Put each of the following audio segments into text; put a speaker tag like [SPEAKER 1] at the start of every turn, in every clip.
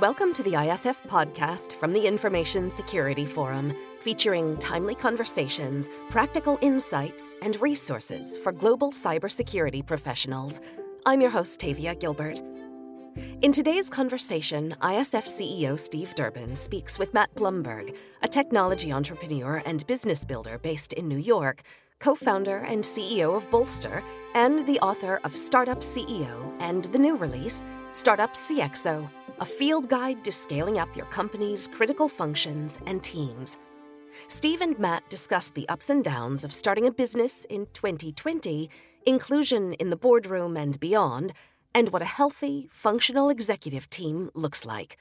[SPEAKER 1] Welcome to the ISF podcast from the Information Security Forum, featuring timely conversations, practical insights, and resources for global cybersecurity professionals. I'm your host, Tavia Gilbert. In today's conversation, ISF CEO Steve Durbin speaks with Matt Blumberg, a technology entrepreneur and business builder based in New York, co-founder and CEO of Bolster, and the author of Startup CEO and the new release, Startup CXO, a field guide to scaling up your company's critical functions and teams. Steve and Matt discuss the ups and downs of starting a business in 2020, inclusion in the boardroom and beyond, and what a healthy, functional executive team looks like.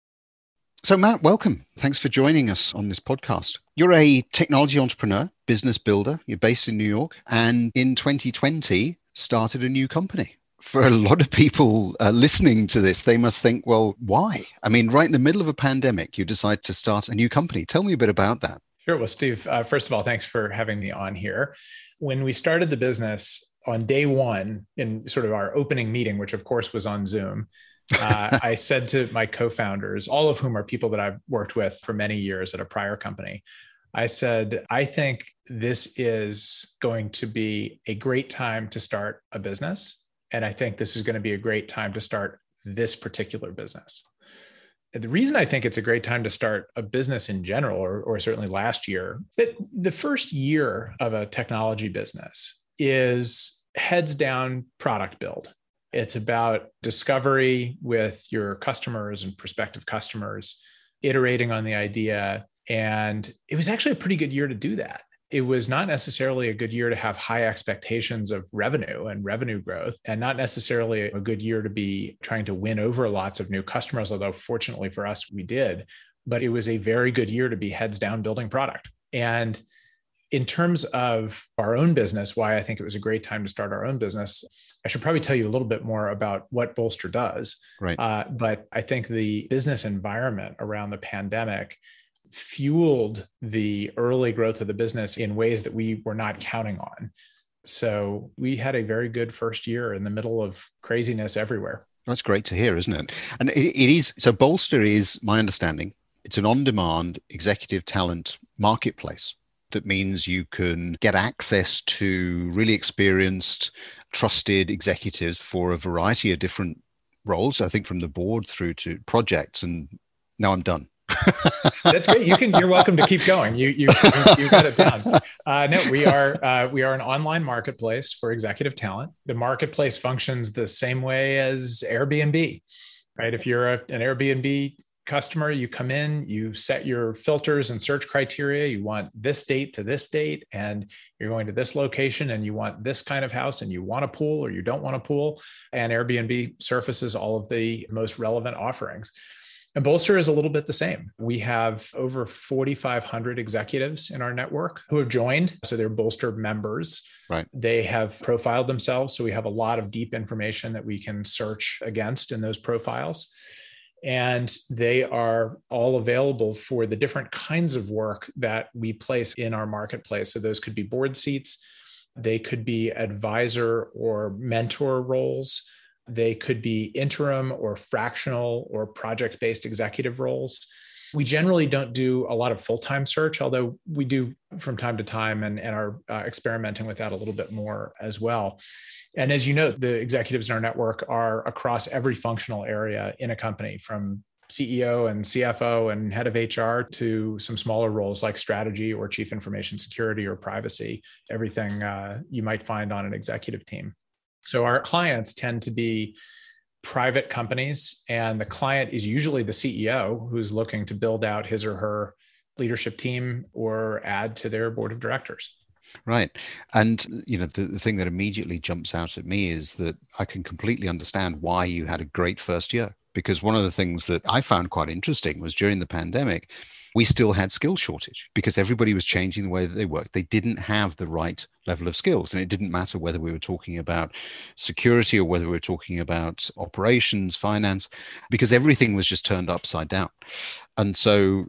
[SPEAKER 2] So Matt, welcome. Thanks for joining us on this podcast. You're a technology entrepreneur, business builder. You're based in New York, and in 2020 started a new company. For a lot of people listening to this, they must think, well, why? I mean, right in the middle of a pandemic, you decide to start a new company. Tell me a bit about that.
[SPEAKER 3] Sure. Well, Steve, first of all, thanks for having me on here. When we started the business on day one in sort of our opening meeting, which of course was on Zoom, I said to my co-founders, all of whom are people that I've worked with for many years at a prior company, I said, I think this is going to be a great time to start a business. And I think this is going to be a great time to start this particular business. And the reason I think it's a great time to start a business in general, or certainly last year, that the first year of a technology business is heads down product build. It's about discovery with your customers and prospective customers, iterating on the idea. And it was actually a pretty good year to do that. It was not necessarily a good year to have high expectations of revenue and revenue growth, and not necessarily a good year to be trying to win over lots of new customers, although fortunately for us, we did. But it was a very good year to be heads down building product. And in terms of our own business, why I think it was a great time to start our own business, I should probably tell you a little bit more about what Bolster does.
[SPEAKER 2] Right.
[SPEAKER 3] But I think the business environment around the pandemic fueled the early growth of the business in ways that we were not counting on. So we had a very good first year in the middle of craziness everywhere.
[SPEAKER 2] That's great to hear, isn't it? And it is, so Bolster is, my understanding, it's an on-demand executive talent marketplace. That means you can get access to really experienced, trusted executives for a variety of different roles, I think from the board through to projects. And now I'm done.
[SPEAKER 3] That's great. You're welcome to keep going. You got it down. No, we are an online marketplace for executive talent. The marketplace functions the same way as Airbnb, right? If you're an Airbnb customer, you come in, you set your filters and search criteria. You want this date to this date, and you're going to this location, and you want this kind of house, and you want a pool or you don't want a pool. And Airbnb surfaces all of the most relevant offerings. And Bolster is a little bit the same. We have over 4,500 executives in our network who have joined. So they're Bolster members.
[SPEAKER 2] Right.
[SPEAKER 3] They have profiled themselves. So we have a lot of deep information that we can search against in those profiles. And they are all available for the different kinds of work that we place in our marketplace. So those could be board seats. They could be advisor or mentor roles. They could be interim or fractional or project-based executive roles. We generally don't do a lot of full-time search, although we do from time to time and are experimenting with that a little bit more as well. And as you know, the executives in our network are across every functional area in a company, from CEO and CFO and head of HR to some smaller roles like strategy or chief information security or privacy, everything you might find on an executive team. So our clients tend to be private companies, and the client is usually the CEO who's looking to build out his or her leadership team or add to their board of directors.
[SPEAKER 2] Right. And, the thing that immediately jumps out at me is that I can completely understand why you had a great first year. Because one of the things that I found quite interesting was during the pandemic, we still had skill shortage because everybody was changing the way that they worked. They didn't have the right level of skills. And it didn't matter whether we were talking about security or whether we were talking about operations, finance, because everything was just turned upside down. And so,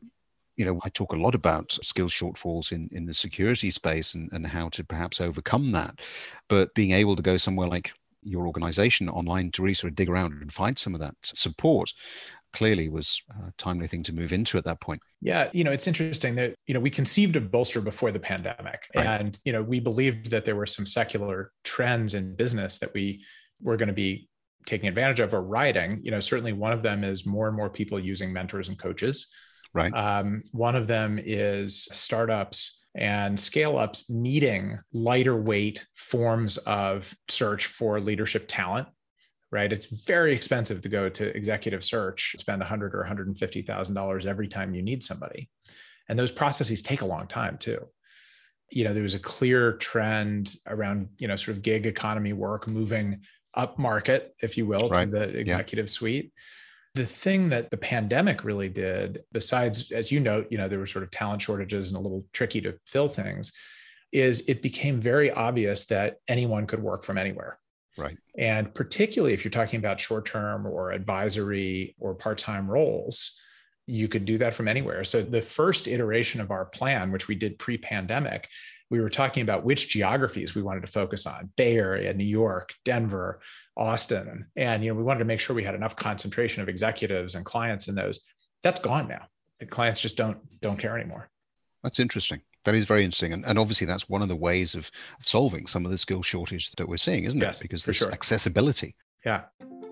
[SPEAKER 2] I talk a lot about skill shortfalls in the security space and how to perhaps overcome that. But being able to go somewhere like your organization online to really sort of dig around and find some of that support clearly was a timely thing to move into at that point.
[SPEAKER 3] Yeah, it's interesting that, we conceived of Bolster before the pandemic.
[SPEAKER 2] Right.
[SPEAKER 3] And, we believed that there were some secular trends in business that we were going to be taking advantage of or riding. Certainly one of them is more and more people using mentors and coaches.
[SPEAKER 2] Right.
[SPEAKER 3] One of them is startups and scale-ups needing lighter weight forms of search for leadership talent. Right. It's very expensive to go to executive search, spend $100,000 or $150,000 every time you need somebody. And those processes take a long time too. There was a clear trend around, sort of gig economy work moving up market, if you will,
[SPEAKER 2] right.
[SPEAKER 3] to the executive suite. The thing that the pandemic really did, besides, as you note, there were sort of talent shortages and a little tricky to fill things, is it became very obvious that anyone could work from anywhere.
[SPEAKER 2] Right.
[SPEAKER 3] And particularly if you're talking about short-term or advisory or part-time roles, you could do that from anywhere. So the first iteration of our plan, which we did pre-pandemic, we were talking about which geographies we wanted to focus on: Bay Area, New York, Denver, Austin. And, we wanted to make sure we had enough concentration of executives and clients in those. That's gone now. The clients just don't care anymore.
[SPEAKER 2] That's interesting. That is very interesting. And obviously that's one of the ways of solving some of the skill shortage that we're seeing, isn't it? Because there's accessibility.
[SPEAKER 3] Yeah.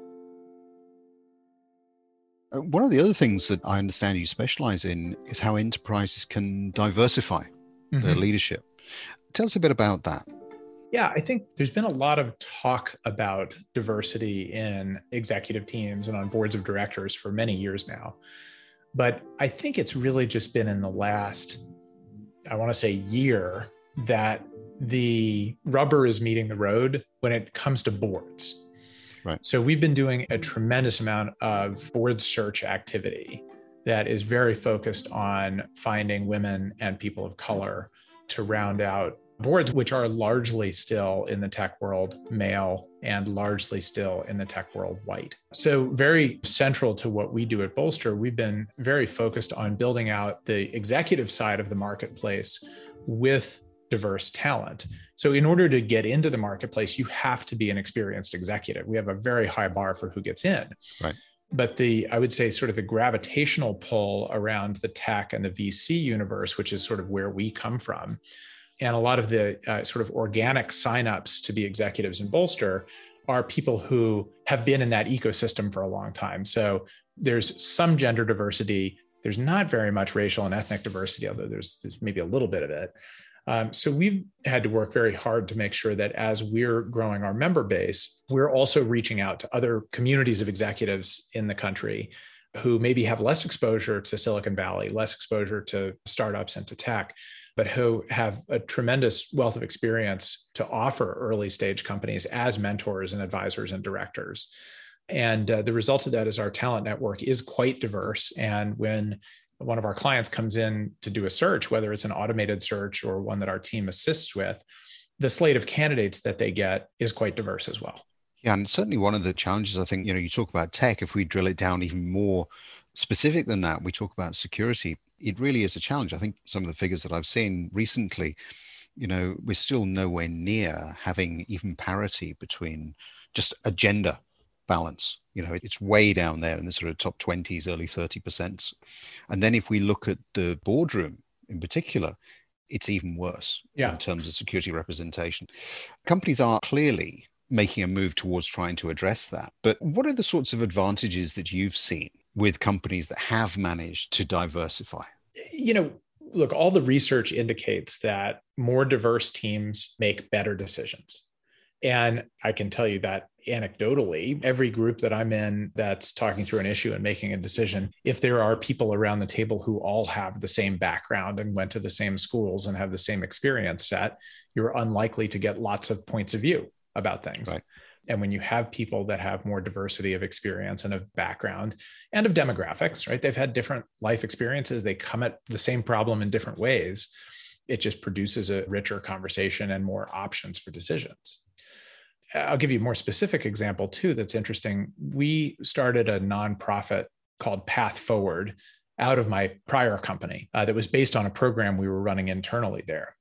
[SPEAKER 2] One of the other things that I understand you specialize in is how enterprises can diversify their leadership. Tell us a bit about that.
[SPEAKER 3] Yeah, I think there's been a lot of talk about diversity in executive teams and on boards of directors for many years now. But I think it's really just been in the last, I want to say, year that the rubber is meeting the road when it comes to boards.
[SPEAKER 2] Right.
[SPEAKER 3] So we've been doing a tremendous amount of board search activity that is very focused on finding women and people of color to round out boards, which are largely still in the tech world male and largely still in the tech world white. So very central to what we do at Bolster, we've been very focused on building out the executive side of the marketplace with diverse talent. So in order to get into the marketplace, you have to be an experienced executive. We have a very high bar for who gets in.
[SPEAKER 2] Right.
[SPEAKER 3] But I would say sort of the gravitational pull around the tech and the VC universe, which is sort of where we come from, and a lot of the sort of organic signups to be executives in Bolster are people who have been in that ecosystem for a long time. So there's some gender diversity. There's not very much racial and ethnic diversity, although there's maybe a little bit of it. So we've had to work very hard to make sure that as we're growing our member base, we're also reaching out to other communities of executives in the country who maybe have less exposure to Silicon Valley, less exposure to startups and to tech, but who have a tremendous wealth of experience to offer early stage companies as mentors and advisors and directors. And the result of that is our talent network is quite diverse. And when one of our clients comes in to do a search, whether it's an automated search or one that our team assists with, the slate of candidates that they get is quite diverse as well.
[SPEAKER 2] Yeah, and certainly one of the challenges, I think, you talk about tech, if we drill it down even more specific than that, we talk about security, it really is a challenge. I think some of the figures that I've seen recently, we're still nowhere near having even parity between just a gender balance. It's way down there in the sort of top 20s, early 30%. And then if we look at the boardroom in particular, it's even worse in terms of security representation. Companies are clearly making a move towards trying to address that. But what are the sorts of advantages that you've seen with companies that have managed to diversify?
[SPEAKER 3] Look, all the research indicates that more diverse teams make better decisions. And I can tell you that anecdotally, every group that I'm in that's talking through an issue and making a decision, if there are people around the table who all have the same background and went to the same schools and have the same experience set, you're unlikely to get lots of points of view about things.
[SPEAKER 2] Right.
[SPEAKER 3] And when you have people that have more diversity of experience and of background and of demographics, right? They've had different life experiences. They come at the same problem in different ways. It just produces a richer conversation and more options for decisions. I'll give you a more specific example too that's interesting. We started a nonprofit called Path Forward out of my prior company that was based on a program we were running internally there.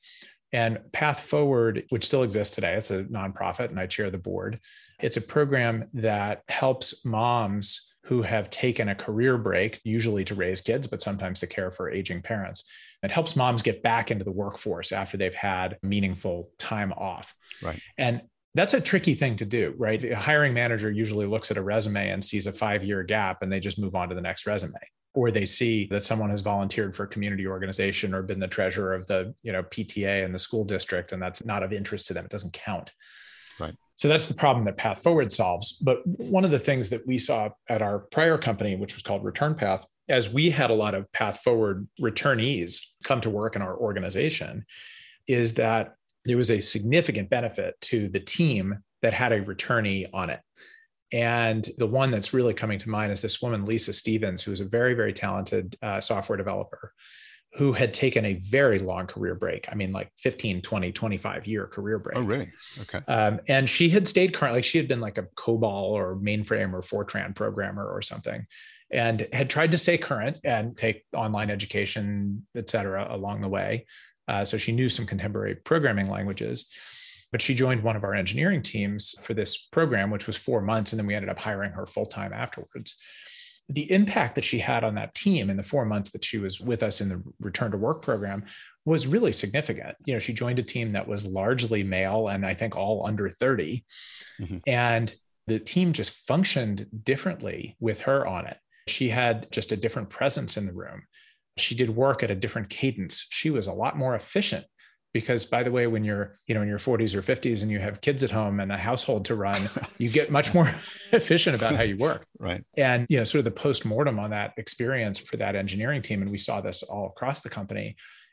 [SPEAKER 3] And Path Forward, which still exists today, it's a nonprofit and I chair the board. It's a program that helps moms who have taken a career break, usually to raise kids, but sometimes to care for aging parents. It helps moms get back into the workforce after they've had meaningful time off.
[SPEAKER 2] Right.
[SPEAKER 3] And that's a tricky thing to do, right? A hiring manager usually looks at a resume and sees a 5-year gap and they just move on to the next resume. Or they see that someone has volunteered for a community organization or been the treasurer of the PTA in the school district, and that's not of interest to them. It doesn't count.
[SPEAKER 2] Right.
[SPEAKER 3] So that's the problem that Path Forward solves. But one of the things that we saw at our prior company, which was called Return Path, as we had a lot of Path Forward returnees come to work in our organization, is that there was a significant benefit to the team that had a returnee on it. And the one that's really coming to mind is this woman, Lisa Stevens, who is a very, very talented software developer who had taken a very long career break. I mean, like 15, 20, 25-year career break.
[SPEAKER 2] Oh, really? Okay.
[SPEAKER 3] And she had stayed current, like she had been like a COBOL or mainframe or Fortran programmer or something, and had tried to stay current and take online education, et cetera, along the way. So she knew some contemporary programming languages. But she joined one of our engineering teams for this program, which was 4 months. And then we ended up hiring her full-time afterwards. The impact that she had on that team in the 4 months that she was with us in the return to work program was really significant. She joined a team that was largely male and I think all under 30. Mm-hmm. And the team just functioned differently with her on it. She had just a different presence in the room. She did work at a different cadence. She was a lot more efficient. Because, by the way, when you're in your 40s or 50s and you have kids at home and a household to run, you get much more efficient about how you work.
[SPEAKER 2] Right.
[SPEAKER 3] And sort of the postmortem on that experience for that engineering team, and we saw this all across the company,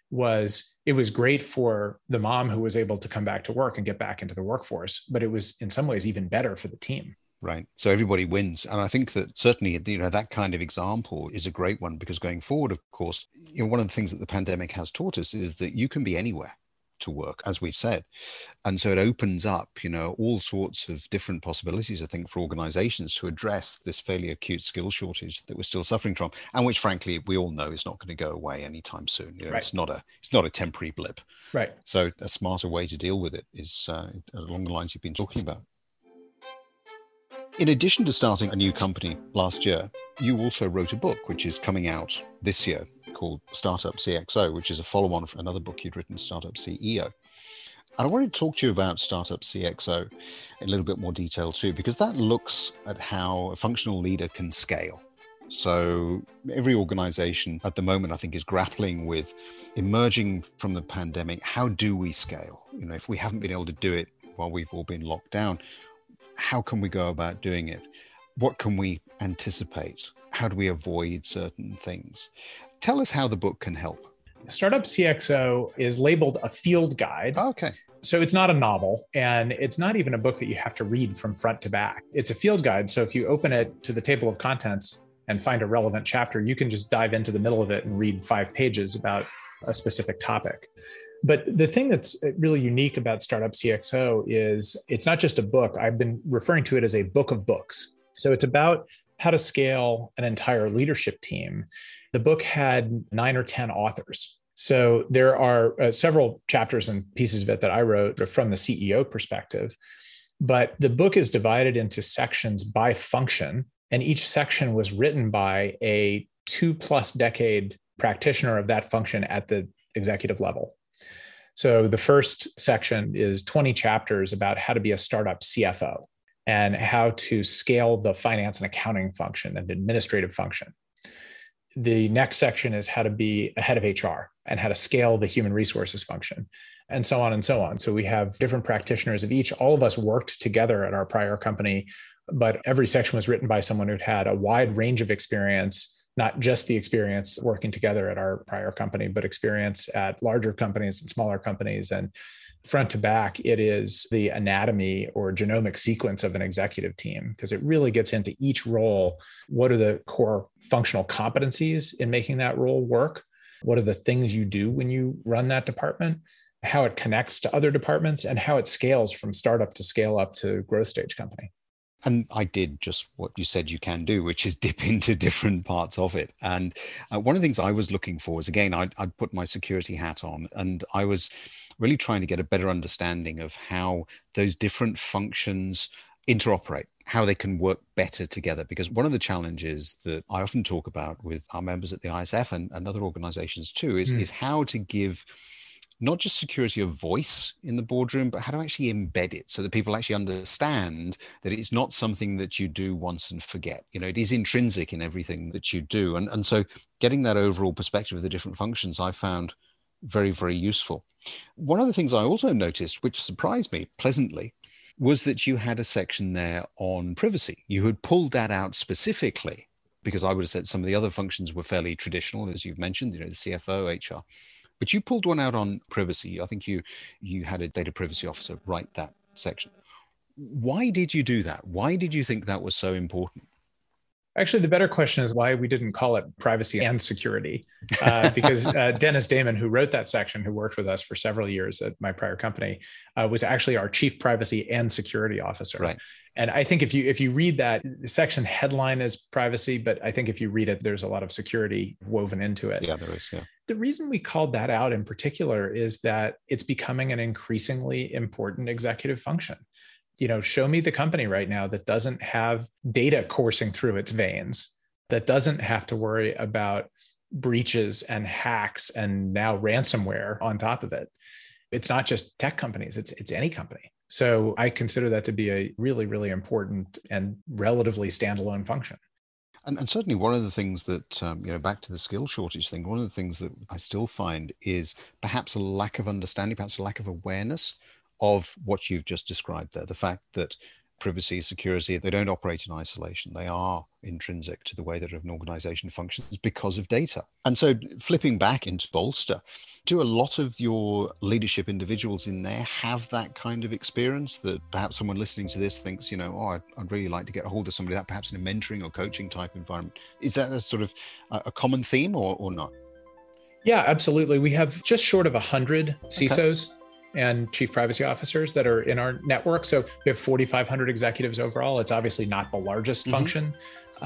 [SPEAKER 3] it was great for the mom who was able to come back to work and get back into the workforce, but it was in some ways even better for the team.
[SPEAKER 2] Right. So everybody wins. And I think that certainly, that kind of example is a great one, because going forward, of course, one of the things that the pandemic has taught us is that you can be anywhere to work, as we've said. And so it opens up, all sorts of different possibilities, I think, for organizations to address this fairly acute skill shortage that we're still suffering from, and which, frankly, we all know is not going to go away anytime soon.
[SPEAKER 3] Right.
[SPEAKER 2] It's not a temporary blip.
[SPEAKER 3] Right.
[SPEAKER 2] So a smarter way to deal with it is along the lines you've been talking about. In addition to starting a new company last year, you also wrote a book, which is coming out this year, called Startup CXO, which is a follow-on for another book you'd written, Startup CEO. And I wanted to talk to you about Startup CXO in a little bit more detail too, because that looks at how a functional leader can scale. So every organization at the moment, I think, is grappling with emerging from the pandemic. How do we scale? If we haven't been able to do it while we've all been locked down, how can we go about doing it? What can we anticipate? How do we avoid certain things? Tell us how the book can help.
[SPEAKER 3] Startup CXO is labeled a field guide.
[SPEAKER 2] Okay.
[SPEAKER 3] So it's not a novel, and it's not even a book that you have to read from front to back. It's a field guide. So if you open it to the table of contents and find a relevant chapter, you can just dive into the middle of it and read 5 pages about a specific topic. But the thing that's really unique about Startup CXO is it's not just a book. I've been referring to it as a book of books. So it's about how to scale an entire leadership team. The book had 9 or 10 authors. So there are several chapters and pieces of it that I wrote from the CEO perspective. But the book is divided into sections by function. And each section was written by a 2+ decade practitioner of that function at the executive level. So the first section is 20 chapters about how to be a startup CFO and how to scale the finance and accounting function and administrative function. The next section is how to be a head of HR and how to scale the human resources function, and so on and so on. So we have different practitioners of each. All of us worked together at our prior company, but every section was written by someone who'd had a wide range of experience, not just the experience working together at our prior company, but experience at larger companies and smaller companies. And front to back, it is the anatomy or genomic sequence of an executive team, because it really gets into each role. What are the core functional competencies in making that role work? What are the things you do when you run that department? How it connects to other departments, and how it scales from startup to scale up to growth stage company.
[SPEAKER 2] And I did just what you said you can do, which is dip into different parts of it. And one of the things I was looking for is, again, I'd put my security hat on, and I was really trying to get a better understanding of how those different functions interoperate, how they can work better together. Because one of the challenges that I often talk about with our members at the ISF and other organizations too is how to give not just security a voice in the boardroom, but how to actually embed it so that people actually understand that it's not something that you do once and forget. It is intrinsic in everything that you do. And so getting that overall perspective of the different functions, I found very, very useful. One of the things I also noticed, which surprised me pleasantly, was that you had a section there on privacy. You had pulled that out specifically because I would have said some of the other functions were fairly traditional, as you've mentioned, the CFO, HR. But you pulled one out on privacy. I think you had a data privacy officer write that section. Why did you do that? Why did you think that was so important?
[SPEAKER 3] Actually, the better question is why we didn't call it privacy and security. Because Dennis Damon, who wrote that section, who worked with us for several years at my prior company, was actually our chief privacy and security officer.
[SPEAKER 2] Right.
[SPEAKER 3] And I think if you read that, the section headline is privacy, but I think if you read it, there's a lot of security woven into it.
[SPEAKER 2] Yeah, there is. Yeah.
[SPEAKER 3] The reason we called that out in particular is that it's becoming an increasingly important executive function. Show me the company right now that doesn't have data coursing through its veins, that doesn't have to worry about breaches and hacks and now ransomware on top of it. It's not just tech companies, it's any company. So I consider that to be a really, really important and relatively standalone function.
[SPEAKER 2] And certainly one of the things that, back to the skill shortage thing, one of the things that I still find is perhaps a lack of understanding, perhaps a lack of awareness of what you've just described there. The fact that privacy, security, they don't operate in isolation. They are intrinsic to the way that an organization functions because of data. And so flipping back into Bolster, do a lot of your leadership individuals in there have that kind of experience that perhaps someone listening to this thinks, I'd really like to get a hold of somebody that perhaps in a mentoring or coaching type environment. Is that a sort of a common theme or not?
[SPEAKER 3] Yeah, absolutely. We have just short of 100 CISOs. Okay. And chief privacy officers that are in our network. So we have 4,500 executives overall. It's obviously not the largest function,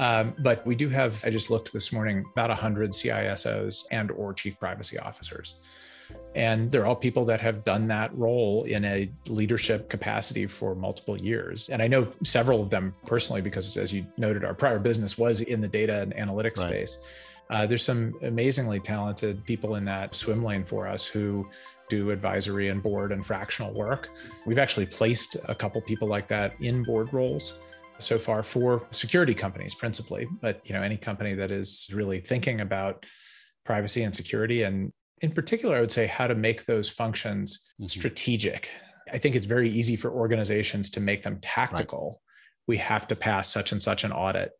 [SPEAKER 3] but we do have, I just looked this morning, about 100 CISOs and or chief privacy officers. And they're all people that have done that role in a leadership capacity for multiple years. And I know several of them personally, because as you noted, our prior business was in the data and analytics space. There's some amazingly talented people in that swim lane for us who do advisory and board and fractional work. We've actually placed a couple people like that in board roles so far for security companies principally, but any company that is really thinking about privacy and security, and in particular, I would say how to make those functions strategic. I think it's very easy for organizations to make them tactical. Right. We have to pass such and such an audit.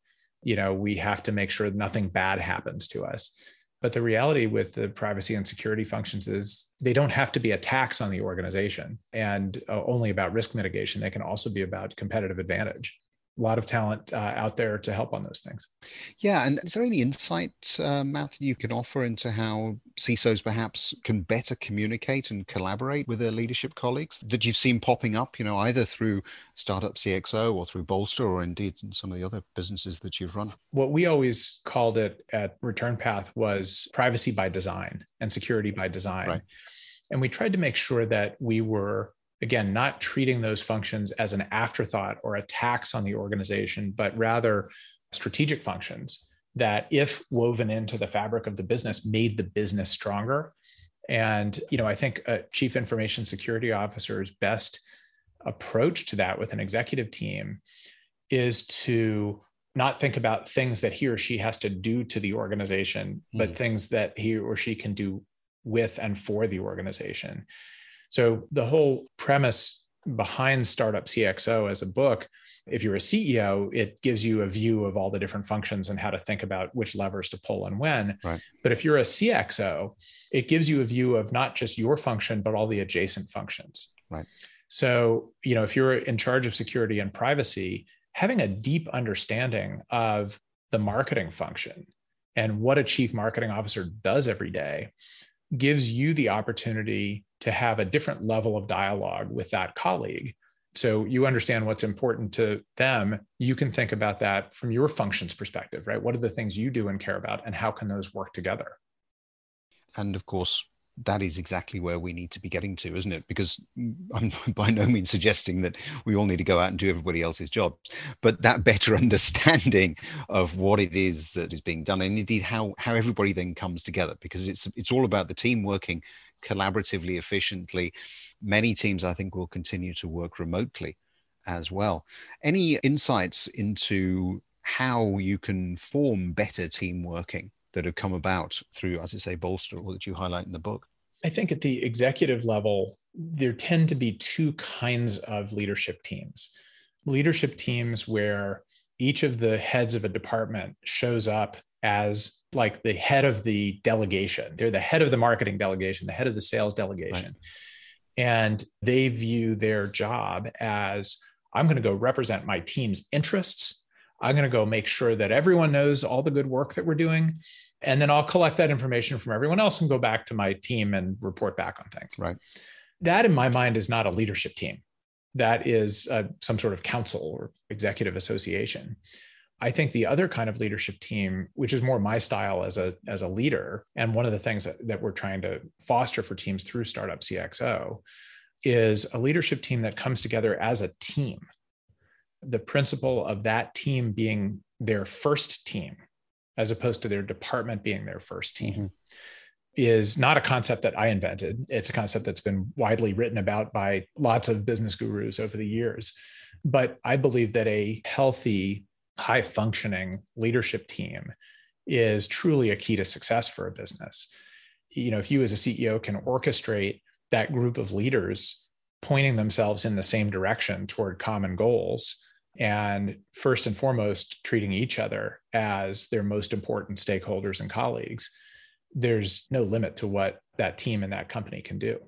[SPEAKER 3] We have to make sure nothing bad happens to us. But the reality with the privacy and security functions is they don't have to be a tax on the organization and only about risk mitigation. They can also be about competitive advantage. A lot of talent out there to help on those things.
[SPEAKER 2] Yeah. And is there any insight, Matt, you can offer into how CISOs perhaps can better communicate and collaborate with their leadership colleagues that you've seen popping up, either through Startup CXO or through Bolster or indeed in some of the other businesses that you've run?
[SPEAKER 3] What we always called it at Return Path was privacy by design and security by design. Right. And we tried to make sure that we were, again, not treating those functions as an afterthought or a tax on the organization, but rather strategic functions that, if woven into the fabric of the business, made the business stronger. And, I think a chief information security officer's best approach to that with an executive team is to not think about things that he or she has to do to the organization, but things that he or she can do with and for the organization. So the whole premise behind Startup CXO as a book, if you're a CEO, it gives you a view of all the different functions and how to think about which levers to pull and when. Right. But if you're a CXO, it gives you a view of not just your function, but all the adjacent functions.
[SPEAKER 2] Right.
[SPEAKER 3] So, if you're in charge of security and privacy, having a deep understanding of the marketing function and what a chief marketing officer does every day gives you the opportunity to have a different level of dialogue with that colleague. So you understand what's important to them. You can think about that from your function's perspective, right? What are the things you do and care about, and how can those work together?
[SPEAKER 2] And of course, that is exactly where we need to be getting to, isn't it? Because I'm by no means suggesting that we all need to go out and do everybody else's jobs, but that better understanding of what it is that is being done, and indeed how everybody then comes together, because it's all about the team working collaboratively, efficiently. Many teams, I think, will continue to work remotely as well. Any insights into how you can form better team working that have come about through, as I say, Bolster, or that you highlight in the book?
[SPEAKER 3] I think at the executive level, there tend to be two kinds of leadership teams. Leadership teams where each of the heads of a department shows up as like the head of the delegation. They're the head of the marketing delegation, the head of the sales delegation. Right. And they view their job as, I'm going to go represent my team's interests. I'm going to go make sure that everyone knows all the good work that we're doing. And then I'll collect that information from everyone else and go back to my team and report back on things.
[SPEAKER 2] Right.
[SPEAKER 3] That, in my mind, is not a leadership team. That is some sort of council or executive association. I think the other kind of leadership team, which is more my style as a leader, and one of the things that we're trying to foster for teams through Startup CXO, is a leadership team that comes together as a team. The principle of that team being their first team, as opposed to their department being their first team, is not a concept that I invented. It's a concept that's been widely written about by lots of business gurus over the years. But I believe that a healthy, high-functioning leadership team is truly a key to success for a business. You know, if you as a CEO can orchestrate that group of leaders pointing themselves in the same direction toward common goals, and first and foremost, treating each other as their most important stakeholders and colleagues, there's no limit to what that team and that company can do.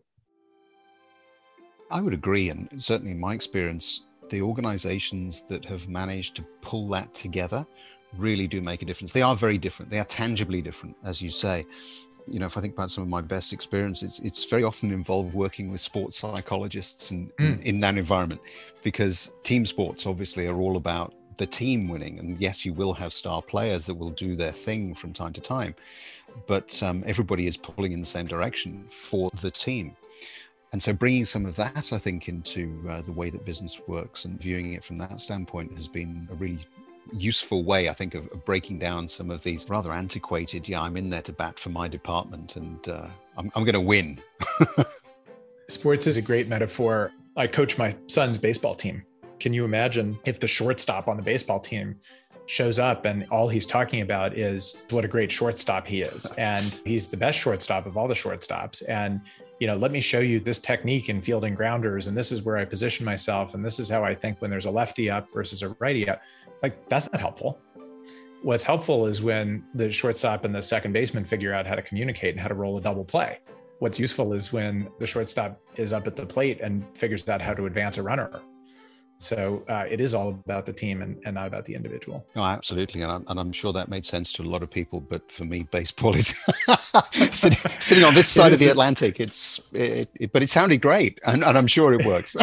[SPEAKER 2] I would agree. And certainly in my experience, the organizations that have managed to pull that together really do make a difference. They are very different. They are tangibly different, as you say. You know, if I think about some of my best experiences, it's very often involved working with sports psychologists and in that environment, because team sports obviously are all about the team winning. And yes, you will have star players that will do their thing from time to time, but everybody is pulling in the same direction for the team. And so bringing some of that, I think, into the way that business works and viewing it from that standpoint has been a really useful way, I think, of breaking down some of these rather antiquated, I'm in there to bat for my department and I'm going to win.
[SPEAKER 3] Sports is a great metaphor. I coach my son's baseball team. Can you imagine if the shortstop on the baseball team shows up and all he's talking about is what a great shortstop he is. And he's the best shortstop of all the shortstops. And, you know, let me show you this technique in fielding grounders. And this is where I position myself. And this is how I think when there's a lefty up versus a righty up. Like, that's not helpful. What's helpful is when the shortstop and the second baseman figure out how to communicate and how to roll a double play. What's useful is when the shortstop is up at the plate and figures out how to advance a runner. So it is all about the team and not about the individual.
[SPEAKER 2] No, absolutely. And I'm sure that made sense to a lot of people. But for me, baseball is sitting on this side of the Atlantic. But it sounded great. And I'm sure it works.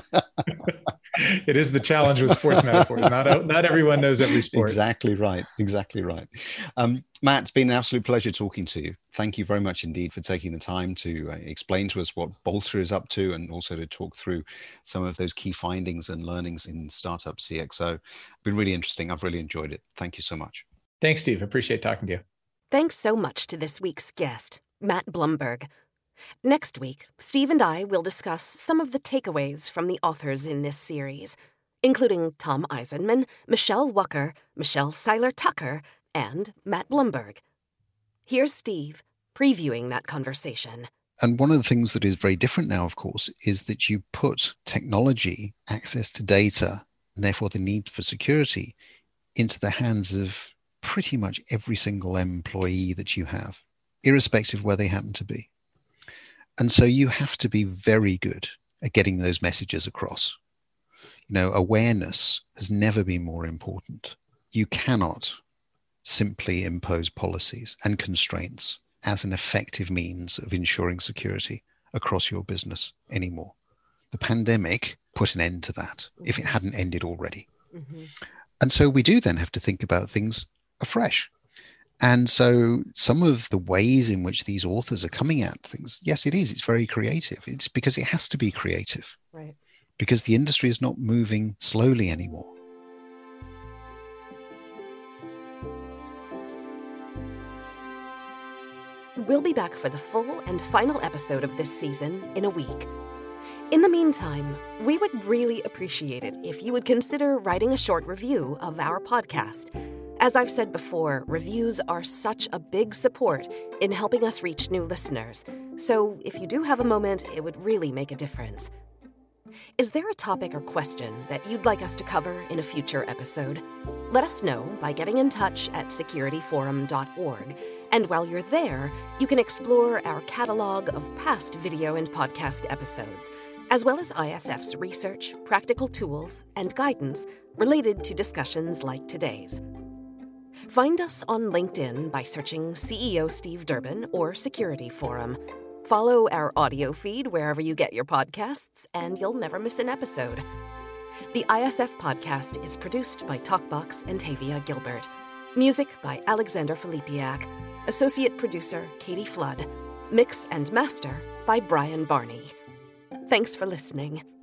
[SPEAKER 3] It is the challenge with sports metaphors. Not everyone knows every sport.
[SPEAKER 2] Exactly right. Matt, it's been an absolute pleasure talking to you. Thank you very much indeed for taking the time to explain to us what Bolster is up to, and also to talk through some of those key findings and learnings in Startup CXO. It's been really interesting. I've really enjoyed it. Thank you so much.
[SPEAKER 3] Thanks, Steve. Appreciate talking to you.
[SPEAKER 1] Thanks so much to this week's guest, Matt Blumberg. Next week, Steve and I will discuss some of the takeaways from the authors in this series, including Tom Eisenman, Michelle Wucker, Michelle Seiler-Tucker, and Matt Blumberg. Here's Steve previewing that conversation.
[SPEAKER 2] And one of the things that is very different now, of course, is that you put technology, access to data, and therefore the need for security into the hands of pretty much every single employee that you have, irrespective of where they happen to be. And so you have to be very good at getting those messages across. You know, awareness has never been more important. You cannot simply impose policies and constraints as an effective means of ensuring security across your business anymore. The pandemic put an end to that, if it hadn't ended already. Mm-hmm. And so we do then have to think about things afresh. And so some of the ways in which these authors are coming at things, yes, it is. It's very creative. It's because it has to be creative.
[SPEAKER 1] Right.
[SPEAKER 2] Because the industry is not moving slowly anymore.
[SPEAKER 1] We'll be back for the full and final episode of this season in a week. In the meantime, we would really appreciate it if you would consider writing a short review of our podcast. As I've said before, reviews are such a big support in helping us reach new listeners. So if you do have a moment, it would really make a difference. Is there a topic or question that you'd like us to cover in a future episode? Let us know by getting in touch at securityforum.org. And while you're there, you can explore our catalog of past video and podcast episodes, as well as ISF's research, practical tools, and guidance related to discussions like today's. Find us on LinkedIn by searching CEO Steve Durbin or Security Forum. Follow our audio feed wherever you get your podcasts, and you'll never miss an episode. The ISF podcast is produced by Talkbox and Tavia Gilbert. Music by Alexander Filipiak. Associate producer Katie Flood. Mix and master by Brian Barney. Thanks for listening.